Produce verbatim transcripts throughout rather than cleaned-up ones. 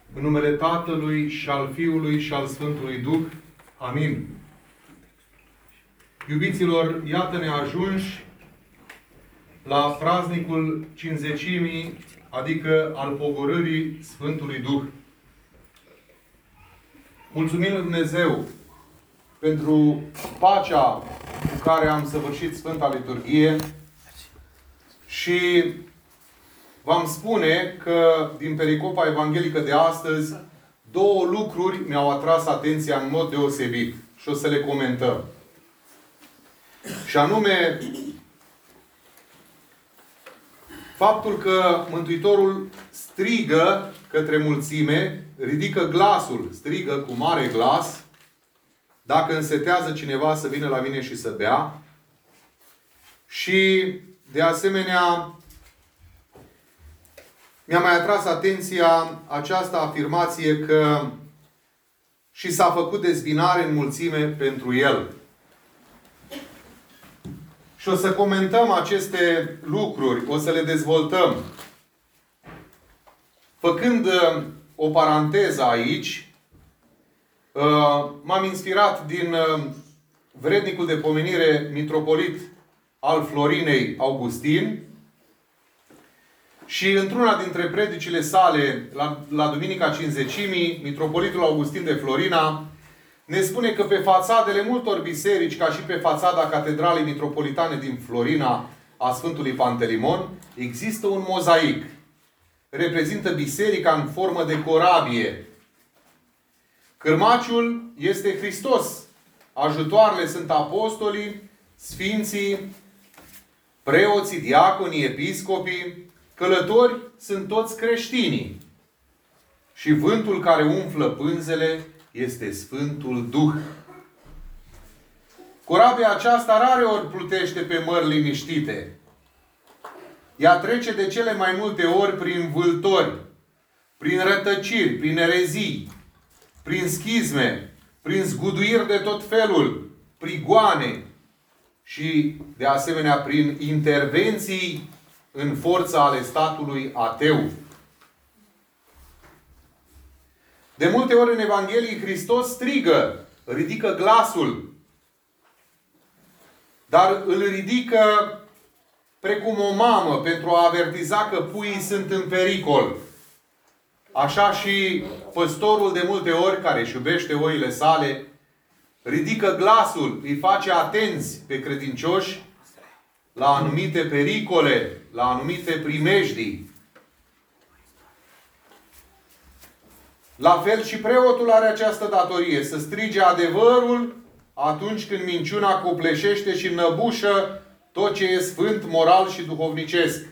În numele Tatălui și al Fiului și al Sfântului Duh. Amin. Iubiților, iată-ne ajunși la praznicul Cincizecimii, adică al pogorârii Sfântului Duh. Mulțumim lui Dumnezeu pentru pacea cu care am săvârșit Sfânta Liturghie și v-am spune că din pericopa evanghelică de astăzi două lucruri mi-au atras atenția în mod deosebit și o să le comentăm. Și anume faptul că Mântuitorul strigă către mulțime, ridică glasul, strigă cu mare glas: dacă însetează cineva să vină la mine și să bea. Și de asemenea mi-a mai atras atenția această afirmație că și s-a făcut dezbinare în mulțime pentru el. Și o să comentăm aceste lucruri, o să le dezvoltăm. Făcând o paranteză aici, m-am inspirat din vrednicul de pomenire mitropolit al Florinei, Augustin, și într-una dintre predicile sale, la, la Duminica Cincizecimii, mitropolitul Augustin de Florina ne spune că pe fațadele multor biserici, ca și pe fațada Catedralei Mitropolitane din Florina a Sfântului Pantelimon, există un mozaic. Reprezintă biserica în formă de corabie. Cârmaciul este Hristos. Ajutoarele sunt apostolii, sfinții, preoții, diaconii, episcopii. Călători sunt toți creștinii. Și vântul care umflă pânzele este Sfântul Duh. Corabia aceasta rare ori plutește pe mări liniștite. Ea trece de cele mai multe ori prin vâltori, prin rătăciri, prin erezii, prin schizme, prin zguduiri de tot felul, prigoane și, de asemenea, prin intervenții în forța ale statului ateu. De multe ori în Evanghelie Hristos strigă, ridică glasul, dar îl ridică precum o mamă pentru a avertiza că puii sunt în pericol. Așa și păstorul de multe ori, care își iubește oile sale, ridică glasul, îi face atenți pe credincioși la anumite pericole, la anumite primejdii. La fel și preotul are această datorie, să strige adevărul atunci când minciuna copleșește și înăbușă tot ce e sfânt, moral și duhovnicesc.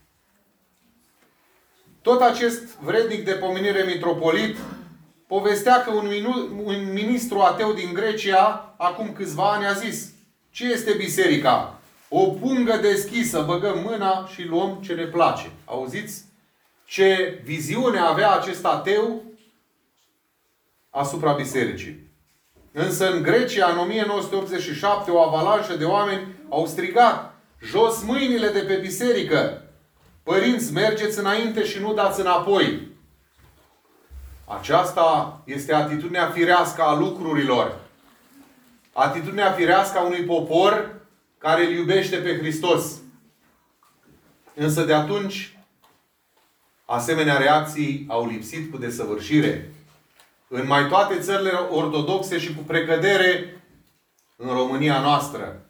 Tot acest vrednic de pomenire mitropolit povestea că un, minu- un ministru ateu din Grecia, acum câțiva ani, a zis: ce este biserica? O pungă deschisă, băgăm mâna și luăm ce ne place. Auziți ce viziune avea acest ateu asupra bisericii. Însă în Grecia, în o mie nouă sute optzeci și șapte, o avalanșă de oameni au strigat: jos mâinile de pe biserică! Părinți, mergeți înainte și nu dați înapoi! Aceasta este atitudinea firească a lucrurilor. Atitudinea firească a unui popor care îl iubește pe Hristos. Însă de atunci, asemenea reacții au lipsit cu desăvârșire. În mai toate țările ortodoxe și cu precădere în România noastră.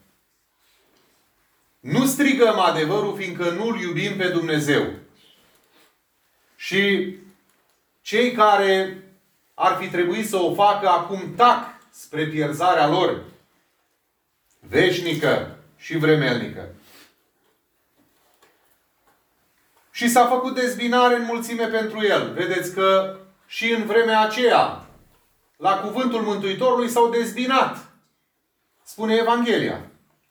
Nu strigăm adevărul, fiindcă nu-L iubim pe Dumnezeu. Și cei care ar fi trebuit să o facă acum tac spre pierzarea lor veșnică și vremelnică. Și s-a făcut dezbinare în mulțime pentru el. Vedeți că și în vremea aceea, la cuvântul Mântuitorului s-au dezbinat, spune Evanghelia.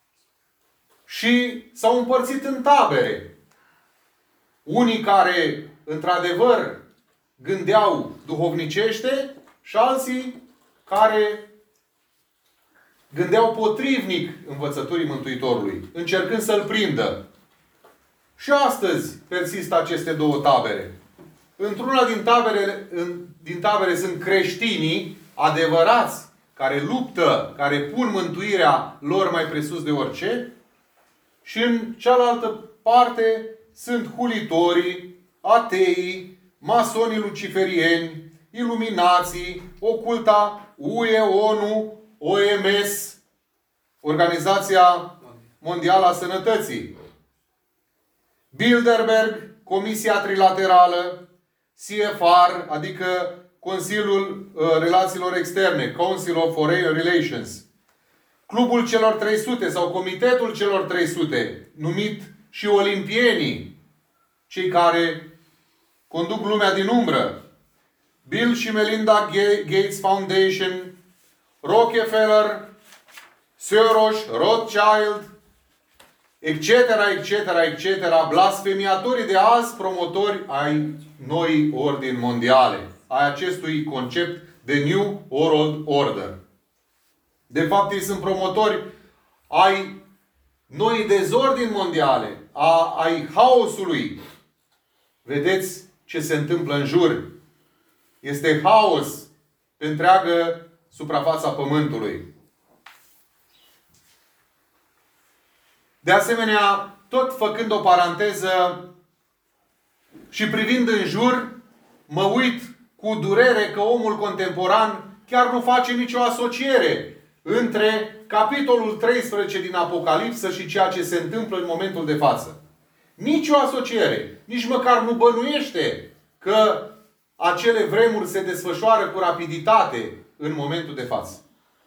Și s-au împărțit în tabere. Unii care, într-adevăr, gândeau duhovnicește și alții care gândeau potrivnic învățăturii Mântuitorului, încercând să-L prindă. Și astăzi persistă aceste două tabere. într-una din tabere, în, din tabere sunt creștinii adevărați, care luptă, care pun mântuirea lor mai presus de orice, și în cealaltă parte sunt hulitorii, ateii, masonii luciferieni, iluminații, oculta U E, ONU, O M S, Organizația Mondială a Sănătății, Bilderberg, Comisia Trilaterală, C F R, adică Consiliul uh, Relațiilor Externe, Council of Foreign Relations, Clubul celor trei sute sau Comitetul celor trei sute, numit și olimpienii, cei care conduc lumea din umbră, Bill și Melinda Gates Foundation, Rockefeller, Soros, Rothschild, etc., etc., et cetera, blasfemiatorii de azi, promotori ai noii ordini mondiale, ai acestui concept de New World Order. De fapt, ei sunt promotori ai noii dezordini mondiale, a, ai haosului. Vedeți ce se întâmplă în jur. Este haos pe întreagă suprafața Pământului. De asemenea, tot făcând o paranteză și privind în jur, mă uit cu durere că omul contemporan chiar nu face nicio asociere între capitolul treisprezece din Apocalipsă și ceea ce se întâmplă în momentul de față. Nici o asociere. Nici măcar nu bănuiește că acele vremuri se desfășoară cu rapiditate în momentul de față.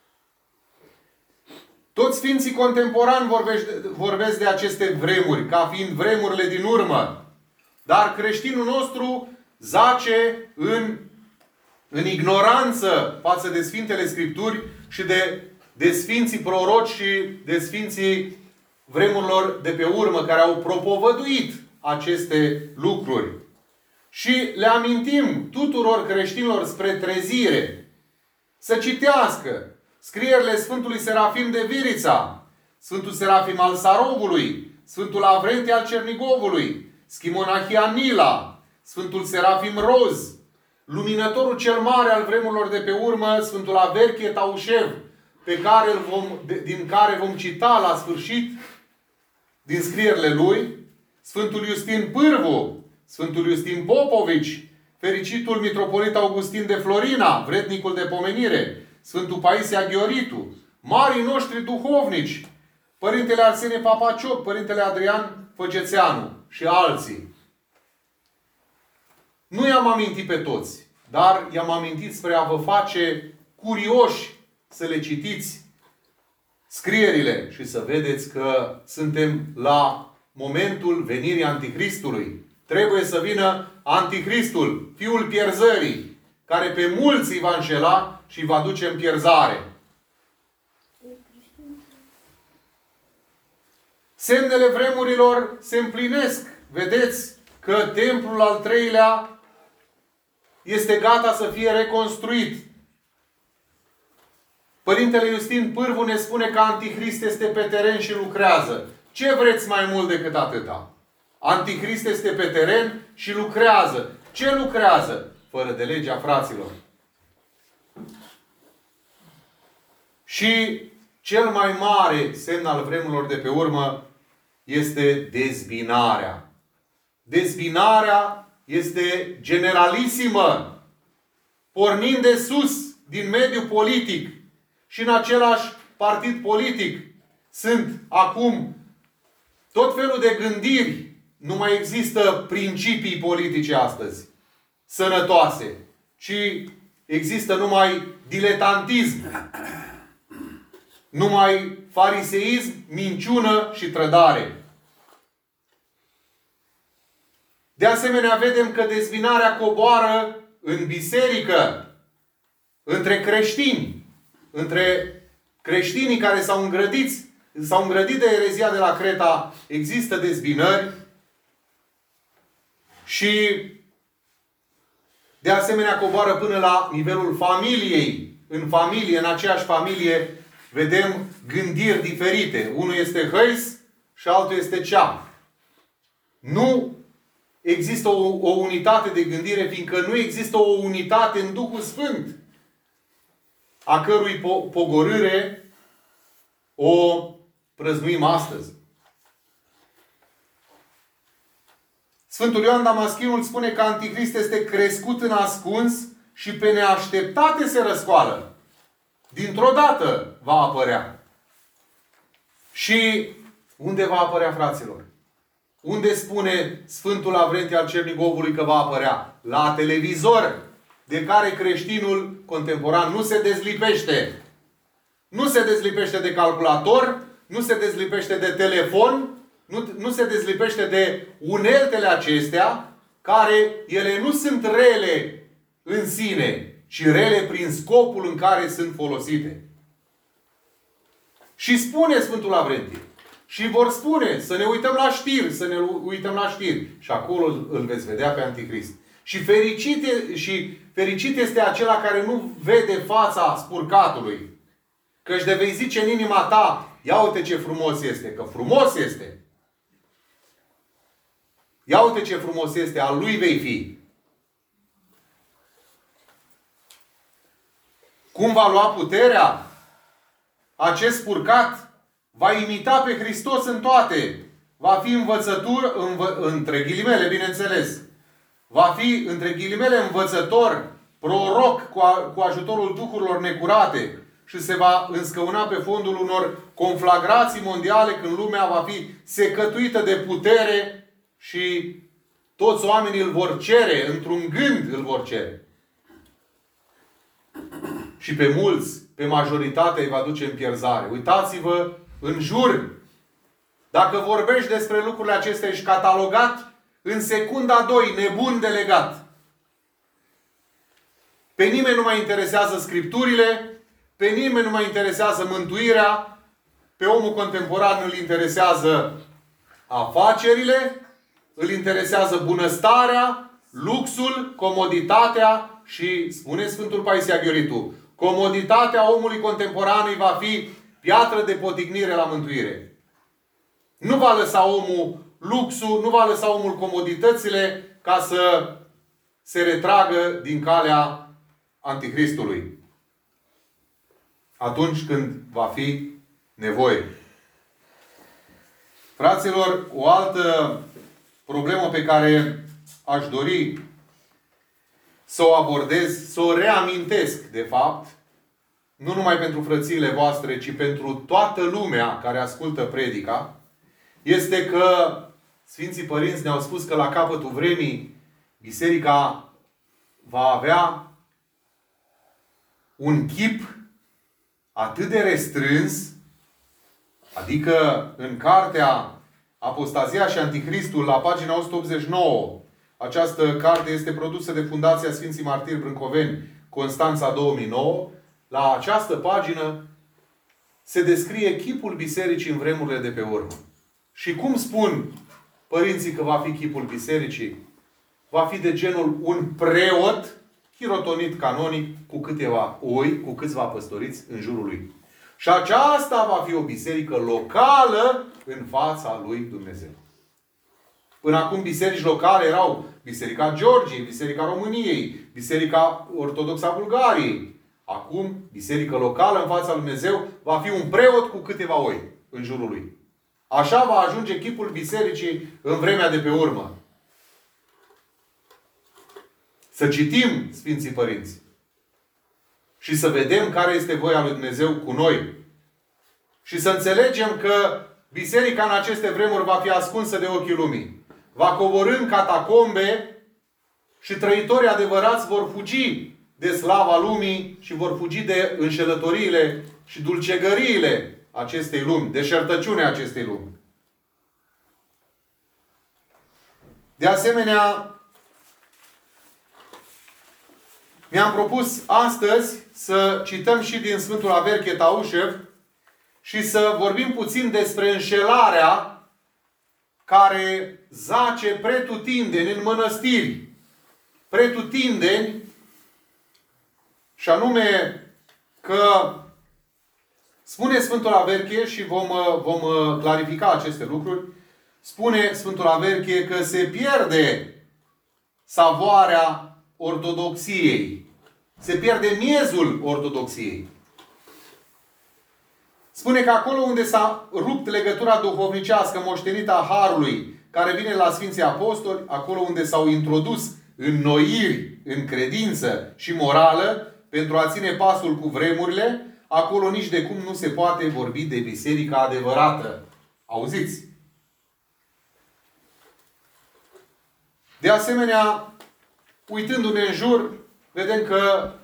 Toți sfinții contemporani vorbesc de aceste vremuri, ca fiind vremurile din urmă. Dar creștinul nostru zace în, în ignoranță față de Sfintele Scripturi și de, de sfinții proroci și de sfinții vremurilor de pe urmă, care au propovăduit aceste lucruri. Și le amintim tuturor creștinilor spre trezire să citească scrierile Sfântului Serafim de Virița, Sfântul Serafim al Sarovului, Sfântul Avrentie al Cernigovului, Schimonachia Nila, Sfântul Serafim Roz, luminătorul cel mare al vremurilor de pe urmă, Sfântul Averchie Taușev, pe care îl vom, din care vom cita la sfârșit din scrierile lui, Sfântul Iustin Pârvu, Sfântul Iustin Popovici, fericitul mitropolit Augustin de Florina, vrednicul de pomenire, Sfântul Paisie Aghioritu, marii noștri duhovnici, Părintele Arsenie Papacioc, Părintele Adrian Făgețeanu și alții. Nu i-am amintit pe toți, dar i-am amintit spre a vă face curioși să le citiți scrierile și să vedeți că suntem la momentul venirii Antichristului. Trebuie să vină Antichristul, fiul pierzării, care pe mulți îi va înșela și îi va duce în pierzare. Semnele vremurilor se împlinesc. Vedeți că templul al treilea este gata să fie reconstruit. Părintele Iustin Pârvu ne spune că Antichrist este pe teren și lucrează. Ce vreți mai mult decât atâta? Antichrist este pe teren și lucrează. Ce lucrează? Fără de legea fraților. Și cel mai mare semn al vremurilor de pe urmă este dezbinarea. Dezbinarea este generalisimă, pornind de sus, din mediul politic și în același partid politic. Sunt acum tot felul de gândiri. Nu mai există principii politice astăzi sănătoase, ci există numai diletantism, numai fariseism, minciună și trădare. De asemenea, vedem că dezbinarea coboară în biserică, între creștini, între creștinii care s-au îngrădit, s-au îngrădit de erezia de la Creta, există dezbinări și de asemenea coboară până la nivelul familiei. În familie, în aceeași familie, vedem gândiri diferite. Unul este hăis și altul este ceap. Nu există o, o unitate de gândire, fiindcă nu există o unitate în Duhul Sfânt, a cărui po- pogorâre o prăznuim astăzi. Sfântul Ioan Damaschinul spune că Antichrist este crescut în ascuns și pe neașteptate se răscoală. Dintr-o dată va apărea. Și unde va apărea, fraților? Unde spune Sfântul Lavrentie al Cernigovului că va apărea? La televizor, de care creștinul contemporan nu se dezlipește. Nu se dezlipește de calculator, nu se dezlipește de telefon, nu, nu se dezlipește de uneltele acestea, care ele nu sunt rele în sine, ci rele prin scopul în care sunt folosite. Și spune Sfântul Lavrentie, și vor spune, să ne uităm la știri, să ne uităm la știri. Și acolo îl veți vedea pe Antichrist. Și fericit, și fericit este acela care nu vede fața spurcatului. Căci de vei zice în inima ta, ia uite ce frumos este, că frumos este. Ia uite ce frumos este, al lui vei fi. Cum va lua puterea? Acest spurcat va imita pe Hristos în toate. Va fi învățător, învă, între ghilimele, bineînțeles. Va fi, între ghilimele, învățător, proroc cu, a, cu ajutorul duhurilor necurate și se va înscăuna pe fondul unor conflagrații mondiale când lumea va fi secătuită de putere și toți oamenii îl vor cere, într-un gând îl vor cere. Și pe mulți, pe majoritatea îi va duce în pierzare. Uitați-vă în jur. Dacă vorbești despre lucrurile acestea, ești catalogat în secunda doi, nebun delegat. Pe nimeni nu mai interesează Scripturile, pe nimeni nu mai interesează mântuirea, pe omul contemporan îl interesează afacerile, îl interesează bunăstarea, luxul, comoditatea și, spune Sfântul Paisie Aghioritu, comoditatea omului contemporan îi va fi piatră de potignire la mântuire. Nu va lăsa omul luxul, nu va lăsa omul comoditățile ca să se retragă din calea Antichristului. Atunci când va fi nevoie. Fraților, o altă problemă pe care aș dori să o abordez, să o reamintesc, de fapt, nu numai pentru frățiile voastre, ci pentru toată lumea care ascultă predica, este că Sfinții Părinți ne-au spus că la capătul vremii Biserica va avea un chip atât de restrâns, adică în cartea Apostazia și Anticristul, la pagina o sută optzeci și nouă, această carte este produsă de Fundația Sfinții Martiri Brâncoveni, Constanța două mii nouă, la această pagină se descrie chipul bisericii în vremurile de pe urmă. Și cum spun părinții că va fi chipul bisericii? Va fi de genul un preot chirotonit canonic cu câteva oi, cu câțiva păstoriți în jurul lui. Și aceasta va fi o biserică locală în fața lui Dumnezeu. Până acum biserici locale erau Biserica Georgiei, Biserica României, Biserica Ortodoxă a Bulgariei. Acum, biserică locală în fața lui Dumnezeu va fi un preot cu câteva oi în jurul lui. Așa va ajunge chipul bisericii în vremea de pe urmă. Să citim Sfinții Părinți și să vedem care este voia lui Dumnezeu cu noi. Și să înțelegem că biserica în aceste vremuri va fi ascunsă de ochii lumii. Va coborî în catacombe și trăitorii adevărați vor fugi de slava lumii și vor fugi de înșelătoriile și dulcegăriile acestei lumi, deșertăciunea acestei lumi. De asemenea, mi-am propus astăzi să cităm și din Sfântul Averche Taușev și să vorbim puțin despre înșelarea care zace pretutindeni în mănăstiri. Pretutindeni, și anume că spune Sfântul Averche și vom, vom clarifica aceste lucruri, spune Sfântul Averchie că se pierde savoarea ortodoxiei. Se pierde miezul ortodoxiei. Spune că acolo unde s-a rupt legătura duhovnicească moștenită a Harului, care vine la Sfinții Apostoli, acolo unde s-au introdus înnoiri în credință și morală, pentru a ține pasul cu vremurile, acolo nici de cum nu se poate vorbi de biserica adevărată. Auziți? De asemenea, uitându-ne în jur, vedem că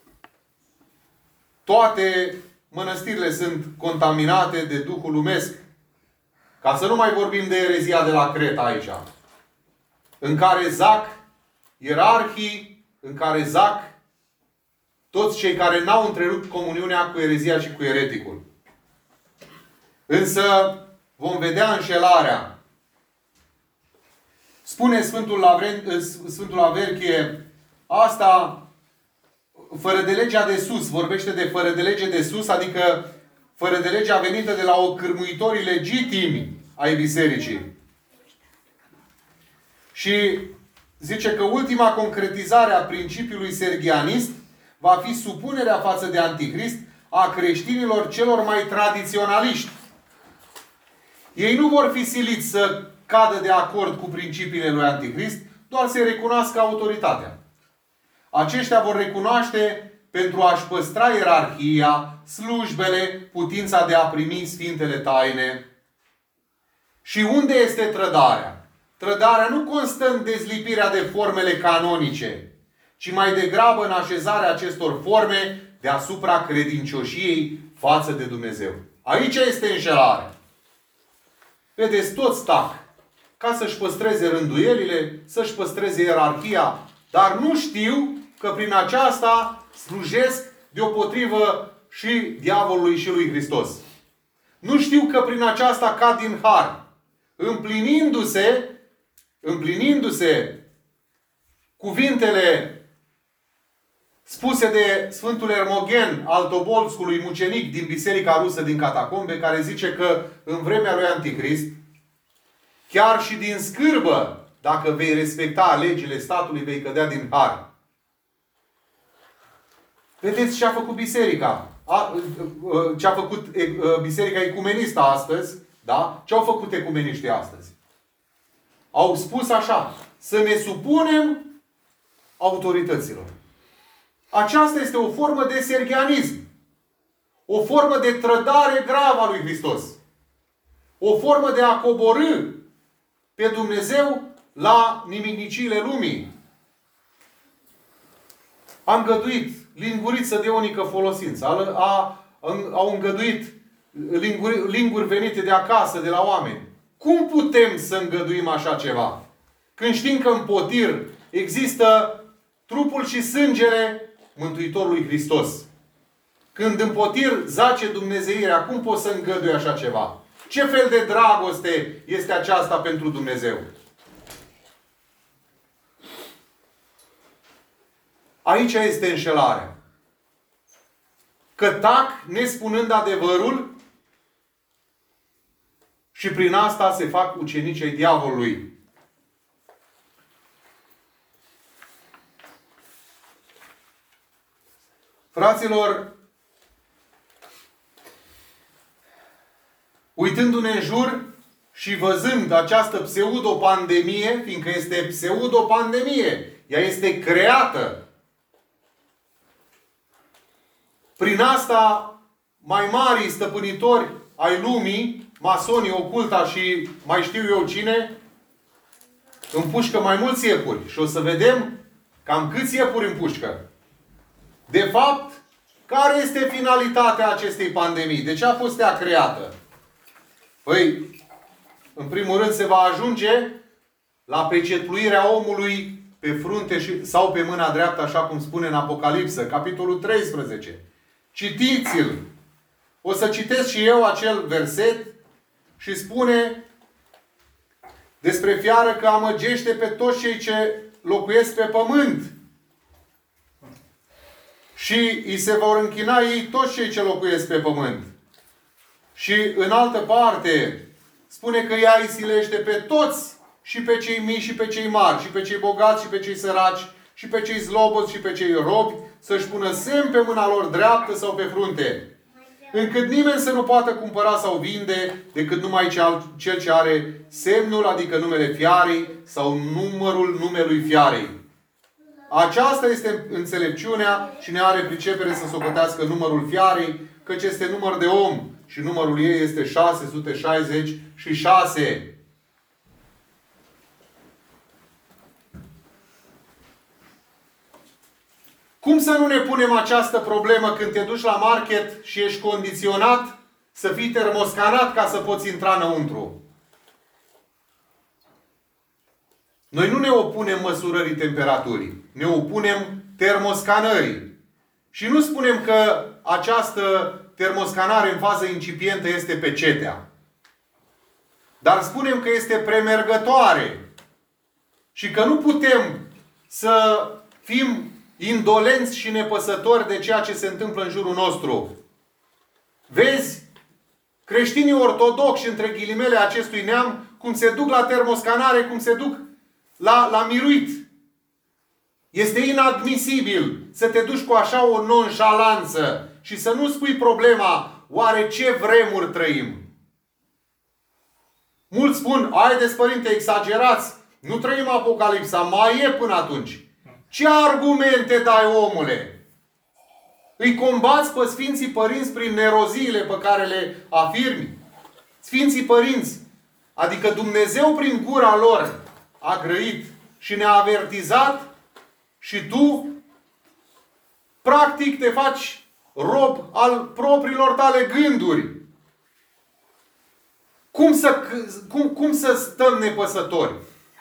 toate mănăstirile sunt contaminate de Duhul lumesc. Ca să nu mai vorbim de erezia de la Creta aici, în care zac ierarhii, în care zac toți cei care n-au întrerupt comuniunea cu erezia și cu ereticul. Însă vom vedea înșelarea. Spune Sfântul, Lavren, Sfântul Averchie, asta fără de legea de sus, vorbește de fără de lege de sus, adică fără de legea venită de la ocârmuitorii legitimi ai bisericii. Și zice că ultima concretizare a principiului sergianist va fi supunerea față de Antichrist a creștinilor celor mai tradiționaliști. Ei nu vor fi siliți să cadă de acord cu principiile lui Antichrist, doar să-i recunoască autoritatea. Aceștia vor recunoaște pentru a-și păstra ierarhia, slujbele, putința de a primi sfintele taine. Și unde este trădarea? Trădarea nu constă în dezlipirea de formele canonice, ci mai degrabă în așezarea acestor forme deasupra credincioșiei față de Dumnezeu. Aici este înșelarea. Vedeți, toți tac ca să-și păstreze rânduielile, să-și păstreze ierarhia, dar nu știu că prin aceasta slujesc deopotrivă și diavolului și lui Hristos. Nu știu că prin aceasta cad din har, împlinindu-se, împlinindu-se cuvintele spuse de Sfântul Ermogen al Tobolscului, mucenic din Biserica Rusă din Catacombe, care zice că în vremea lui Antichrist, chiar și din scârbă, dacă vei respecta legile statului, vei cădea din har. Vedeți ce a făcut biserica. Ce a făcut biserica ecumenistă astăzi. Da? Ce au făcut ecumeniștii astăzi? Au spus așa: să ne supunem autorităților. Aceasta este o formă de sergianism. O formă de trădare gravă a lui Hristos. O formă de a coborî pe Dumnezeu la nimicniciile lumii. A îngăduit linguriță de unică folosință. A, a, au îngăduit linguri, linguri venite de acasă, de la oameni. Cum putem să îngăduim așa ceva? Când știm că în potir există trupul și sângele Mântuitorului Hristos. Când în potir zace dumnezeirea, cum poți să îngădui așa ceva? Ce fel de dragoste este aceasta pentru Dumnezeu? Aici este înșelarea. Că tac nespunând adevărul și prin asta se fac ucenici ai diavolului. Fraților, uitându-ne în jur și văzând această pseudopandemie, fiindcă este pseudopandemie, ea este creată. Prin asta, mai mari stăpânitori ai lumii, masonii, oculta și mai știu eu cine, împușcă mai mulți iepuri. Și o să vedem cam câți iepuri împușcă. De fapt, care este finalitatea acestei pandemii? De ce a fost ea creată? Păi, în primul rând se va ajunge la pecetluirea omului pe frunte și, sau pe mâna dreaptă, așa cum spune în Apocalipsă, capitolul treisprezece. Citiți-l! O să citesc și eu acel verset și spune despre fiară că amăgește pe toți cei ce locuiesc pe pământ. Și îi se vor închina ei toți cei ce locuiesc pe pământ. Și în altă parte, spune că ea îi silește pe toți, și pe cei mici și pe cei mari, și pe cei bogați și pe cei săraci, și pe cei zloboți și pe cei robi, să-și pună semn pe mâna lor dreaptă sau pe frunte, încât nimeni să nu poată cumpăra sau vinde decât numai cel ce are semnul, adică numele fiarei sau numărul numelui fiarei. Aceasta este înțelepciunea și ne are pricepere să socotească numărul fiarei, căci este număr de om și numărul ei este șase sute șaizeci și șase. Cum să nu ne punem această problemă când te duci la market și ești condiționat să fii termoscanat ca să poți intra înăuntru? Noi nu ne opunem măsurării temperaturii. Ne opunem termoscanării. Și nu spunem că această termoscanare în fază incipientă este pecetea. Dar spunem că este premergătoare. Și că nu putem să fim indolenți și nepăsători de ceea ce se întâmplă în jurul nostru. Vezi creștinii ortodoxi, între ghilimele acestui neam, cum se duc la termoscanare, cum se duc la, la miruit. Este inadmisibil să te duci cu așa o nonșalanță și să nu spui problema, oare ce vremuri trăim? Mulți spun, haideți părinte, exagerați, nu trăim Apocalipsa, mai e până atunci. Ce argumente dai, omule? Îi combați pe Sfinții Părinți prin neroziile pe care le afirmi? Sfinții Părinți, adică Dumnezeu prin gura lor a grăit și ne-a avertizat și tu practic te faci rob al propriilor tale gânduri. Cum să, cum, cum să stăm nepăsători?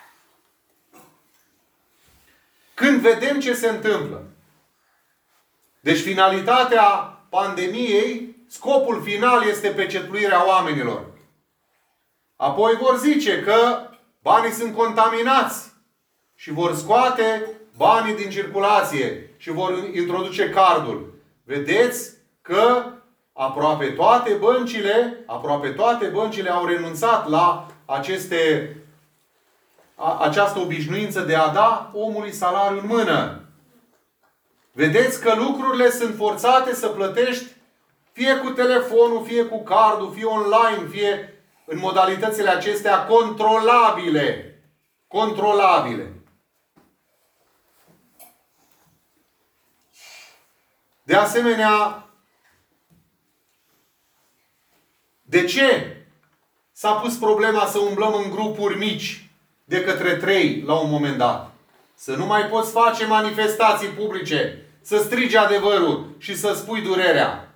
Când vedem ce se întâmplă. Deci finalitatea pandemiei, scopul final este pecetluirea oamenilor. Apoi vor zice că banii sunt contaminați și vor scoate banii din circulație și vor introduce cardul. Vedeți că aproape toate băncile, aproape toate băncile au renunțat la aceste această obișnuință de a da omului salariul în mână. Vedeți că lucrurile sunt forțate să plătești fie cu telefonul, fie cu cardul, fie online, fie în modalitățile acestea controlabile. Controlabile. De asemenea, de ce s-a pus problema să umblăm în grupuri mici de către trei la un moment dat? Să nu mai poți face manifestații publice, să strigi adevărul și să spui durerea.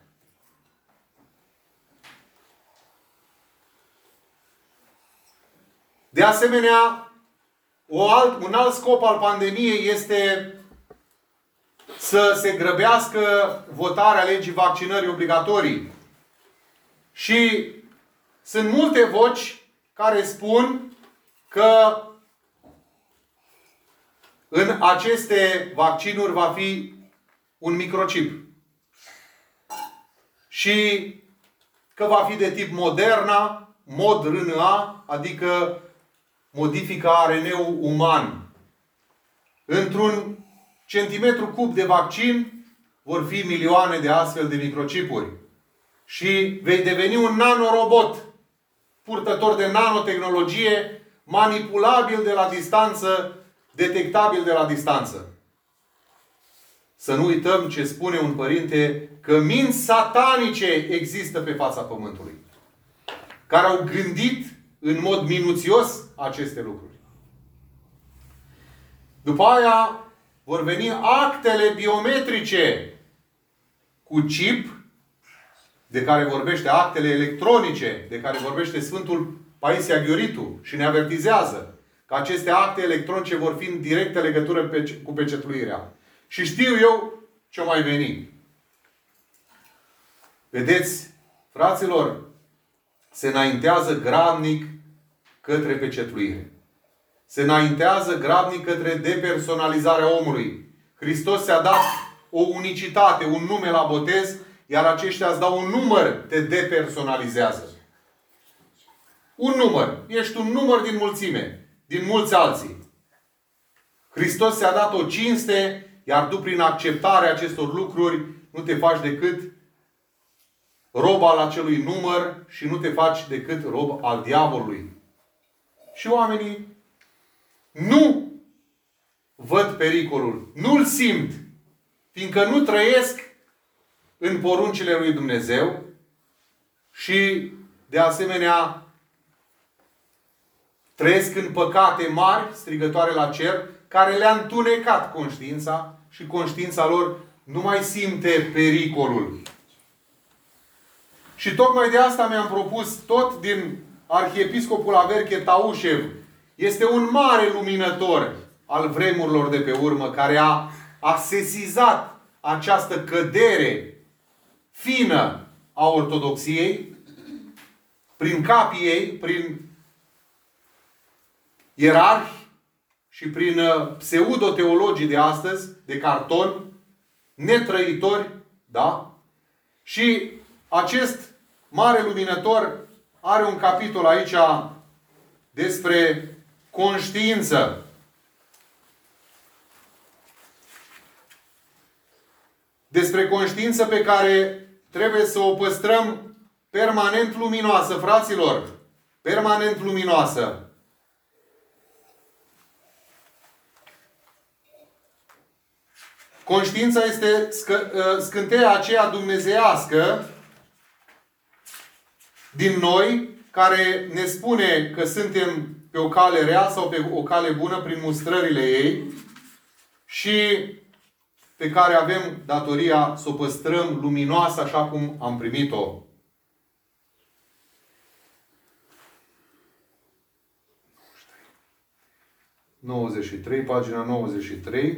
De asemenea, o alt, un alt scop al pandemiei este să se grăbească votarea legii vaccinării obligatorii. Și sunt multe voci care spun că în aceste vaccinuri va fi un microchip. Și că va fi de tip Moderna, mod R N A, adică modifică A R N-ul uman. Într-un centimetru cub de vaccin vor fi milioane de astfel de microchipuri. Și vei deveni un nanorobot, purtător de nanotehnologie, manipulabil de la distanță, detectabil de la distanță. Să nu uităm ce spune un părinte, că minți satanice există pe fața pământului, care au gândit în mod minuțios aceste lucruri. După aia vor veni actele biometrice cu chip, de care vorbește, actele electronice, de care vorbește Sfântul Paisie Aghioritu și ne avertizează că aceste acte electronice vor fi în directă legătură cu pecetluirea. Și știu eu ce o mai veni. Vedeți, fraților, se înaintează grabnic către pecetluire. Se înaintează grabnic către depersonalizarea omului. Hristos ți-a dat o unicitate, un nume la botez, iar aceștia îți dau un număr, te depersonalizează. Un număr. Ești un număr din mulțime. Din mulți alții. Hristos ți-a dat o cinste, iar tu prin acceptarea acestor lucruri nu te faci decât rob al acelui număr și nu te faci decât rob al diavolului. Și oamenii nu văd pericolul. Nu-l simt. Fiindcă nu trăiesc în poruncile lui Dumnezeu și de asemenea trăiesc în păcate mari, strigătoare la cer, care le-a întunecat conștiința și conștiința lor nu mai simte pericolul. Și tocmai de asta mi-am propus, tot din arhiepiscopul Averche Taușev, este un mare luminător al vremurilor de pe urmă, care a, a sesizat această cădere fină a ortodoxiei, prin capii ei, prin ierarhi și prin pseudoteologii de astăzi, de carton, netrăitori, da? Și acest mare luminător are un capitol aici despre conștiință. Despre conștiință pe care trebuie să o păstrăm permanent luminoasă, fraților. Permanent luminoasă. Conștiința este scânteia aceea dumnezeiască din noi, care ne spune că suntem pe o cale rea sau pe o cale bună prin mustrările ei și pe care avem datoria să o păstrăm luminoasă așa cum am primit-o. nouăzeci și trei, pagina nouăzeci și trei.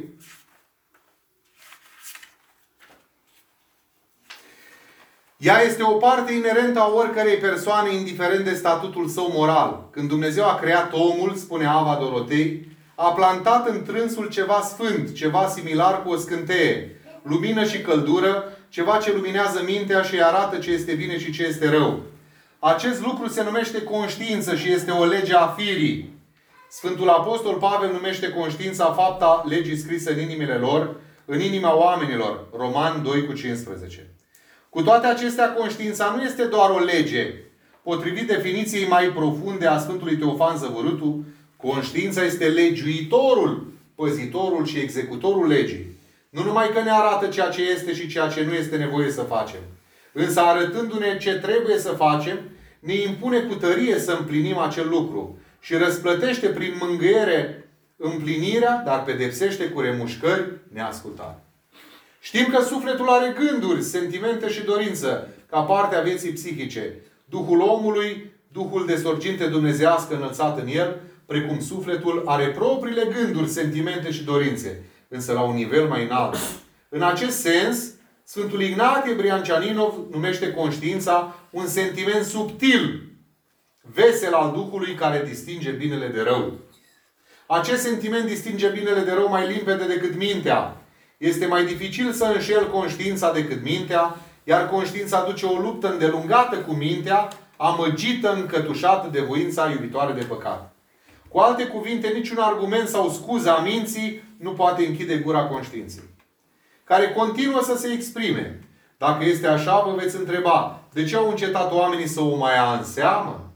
Ea este o parte inerentă a oricărei persoane, indiferent de statutul său moral. Când Dumnezeu a creat omul, spune Ava Dorotei, a plantat în trânsul ceva sfânt, ceva similar cu o scânteie, lumină și căldură, ceva ce luminează mintea și îi arată ce este bine și ce este rău. Acest lucru se numește conștiință și este o lege a firii. Sfântul Apostol Pavel numește conștiința fapta legii scrise în inimile lor, în inima oamenilor. Romani doi cu cincisprezece. Cu toate acestea, conștiința nu este doar o lege. Potrivit definiției mai profunde a Sfântului Teofan Zăvărutu, conștiința este legiuitorul, păzitorul și executorul legii. Nu numai că ne arată ceea ce este și ceea ce nu este nevoie să facem, însă arătându-ne ce trebuie să facem, ne impune cu tărie să împlinim acel lucru și răsplătește prin mângâiere împlinirea, dar pedepsește cu remușcări neascultare. Știm că sufletul are gânduri, sentimente și dorință, ca parte a vieții psihice. Duhul omului, Duhul de sorginte dumnezeiască înălțat în el, precum sufletul, are propriile gânduri, sentimente și dorințe, însă la un nivel mai înalt. În acest sens, Sfântul Ignatie Briancianinov numește conștiința un sentiment subtil, vesel al Duhului, care distinge binele de rău. Acest sentiment distinge binele de rău mai limpede decât mintea. Este mai dificil să înșel conștiința decât mintea, iar conștiința duce o luptă îndelungată cu mintea, amăgită, încătușată de voința iubitoare de păcat. Cu alte cuvinte, niciun argument sau scuză a minții nu poate închide gura conștiinței, care continuă să se exprime. Dacă este așa, vă veți întreba, de ce au încetat oamenii să o mai ia în seamă?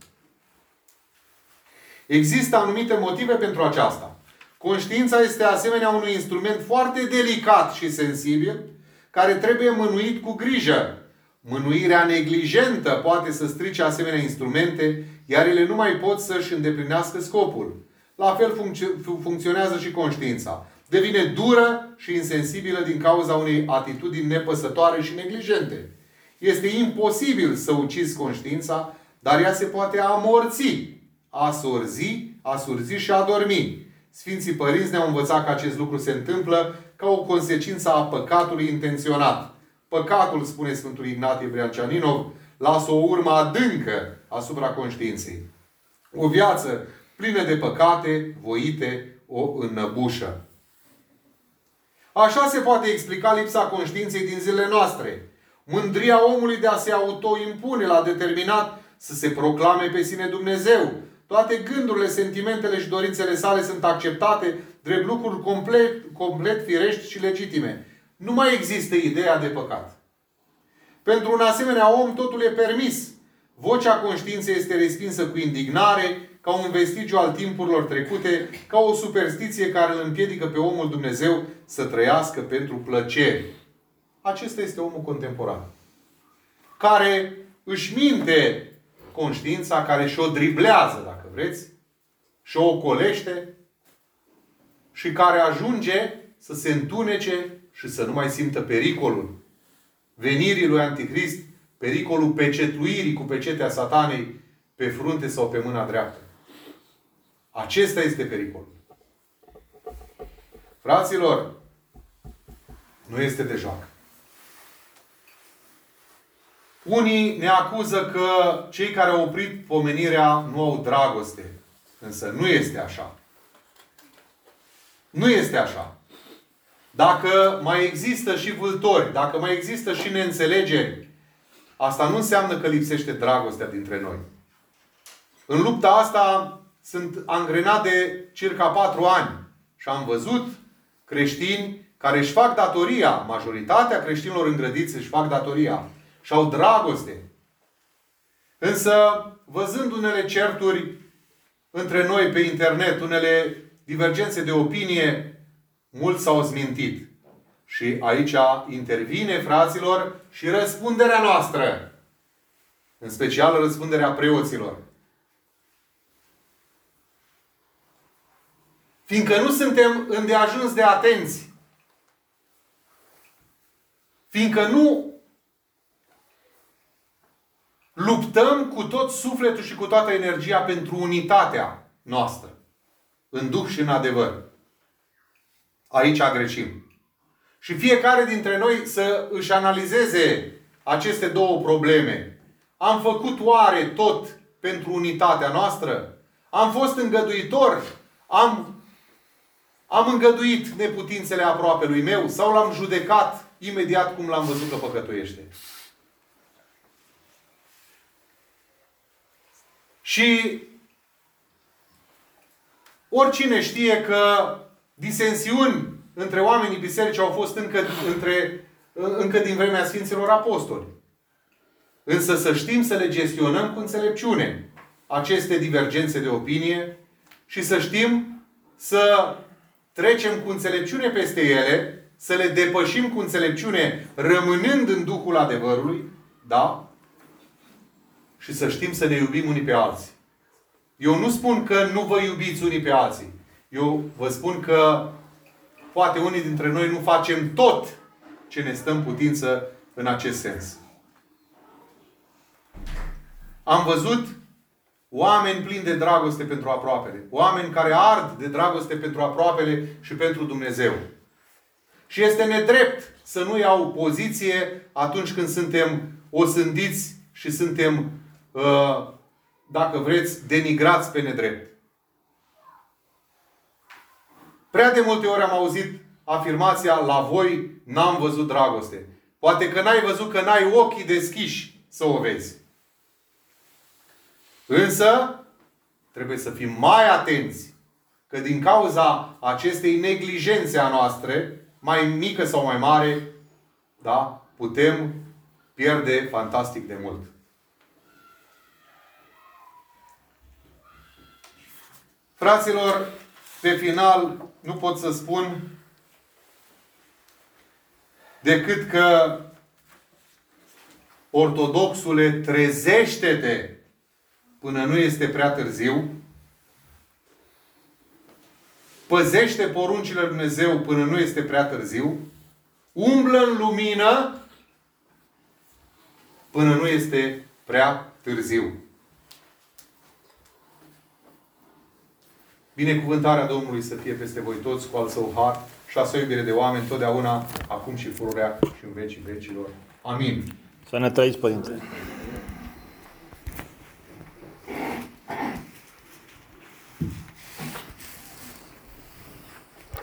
Există anumite motive pentru aceasta. Conștiința este asemenea unui instrument foarte delicat și sensibil, care trebuie mânuit cu grijă. Mânuirea neglijentă poate să strice asemenea instrumente, iar ele nu mai pot să-și îndeplinească scopul. La fel func- funcționează și conștiința. Devine dură și insensibilă din cauza unei atitudini nepăsătoare și neglijente. Este imposibil să ucizi conștiința, dar ea se poate amorți, a sorzi, a surzi și a dormi. Sfinții Părinți ne-au învățat că acest lucru se întâmplă ca o consecință a păcatului intenționat. Păcatul, spune Sfântul Ignatie Briancianinov, lasă o urmă adâncă asupra conștiinței. O viață plină de păcate, voite, o înnăbușă. Așa se poate explica lipsa conștiinței din zilele noastre. Mândria omului de a se autoimpune la determinat să se proclame pe sine Dumnezeu. Toate gândurile, sentimentele și dorințele sale sunt acceptate drept lucruri complet, complet firești și legitime. Nu mai există ideea de păcat. Pentru un asemenea om totul e permis. Vocea conștiinței este respinsă cu indignare, ca un vestigiu al timpurilor trecute, ca o superstiție care îl împiedică pe omul Dumnezeu să trăiască pentru plăceri. Acesta este omul contemporan, care își minte conștiința, care și-o driblează, dacă vreți, și-o ocolește și care ajunge să se întunece și să nu mai simtă pericolul venirii lui Antichrist, pericolul pecetluirii cu pecetea Satanei pe frunte sau pe mâna dreaptă. Acesta este pericolul. Fraților, nu este de joacă. Unii ne acuză că cei care au oprit pomenirea nu au dragoste. Însă nu este așa. Nu este așa. Dacă mai există și vâltori, dacă mai există și neînțelegeri, asta nu înseamnă că lipsește dragostea dintre noi. În lupta asta sunt angrenat de circa patru ani și am văzut creștini care își fac datoria, majoritatea creștinilor îngrădiți își fac datoria și au dragoste. Însă, văzând unele certuri între noi pe internet, unele divergențe de opinie, mulți s-au zmintit. Și aici intervine, fraților, și răspunderea noastră. În special răspunderea preoților. Fiindcă nu suntem îndeajuns de atenți. Fiindcă nu luptăm cu tot sufletul și cu toată energia pentru unitatea noastră. În duh și în adevăr. Aici greșim. Și fiecare dintre noi să își analizeze aceste două probleme. Am făcut oare tot pentru unitatea noastră? Am fost îngăduitor? Am, am îngăduit neputințele aproapelui meu? Sau l-am judecat imediat cum l-am văzut că păcătuiește? Și oricine știe că disensiuni între oamenii bisericii au fost încă, între, încă din vremea Sfinților Apostoli. Însă să știm să le gestionăm cu înțelepciune aceste divergențe de opinie și să știm să trecem cu înțelepciune peste ele, să le depășim cu înțelepciune, rămânând în Duhul adevărului, da? Și să știm să ne iubim unii pe alții. Eu nu spun că nu vă iubiți unii pe alții. Eu vă spun că poate unii dintre noi nu facem tot ce ne stă în putință în acest sens. Am văzut oameni plini de dragoste pentru aproapele. Oameni care ard de dragoste pentru aproapele și pentru Dumnezeu. Și este nedrept să nu iau poziție atunci când suntem osândiți și suntem, dacă vreți, denigrați pe nedrept. Prea de multe ori am auzit afirmația: la voi n-am văzut dragoste. Poate că n-ai văzut, că n-ai ochii deschiși să o vezi. Însă, trebuie să fim mai atenți că din cauza acestei neglijențe a noastre, mai mică sau mai mare, da, putem pierde fantastic de mult. Fraților, pe final, nu pot să spun decât că ortodoxule, trezește-te până nu este prea târziu. Păzește poruncile lui Dumnezeu până nu este prea târziu. Umblă în lumină până nu este prea târziu. Binecuvântarea Domnului să fie peste voi toți cu al său har și a său iubire de oameni totdeauna, acum și pururea și în vecii vecilor. Amin. Să ne trăiți, Părinte.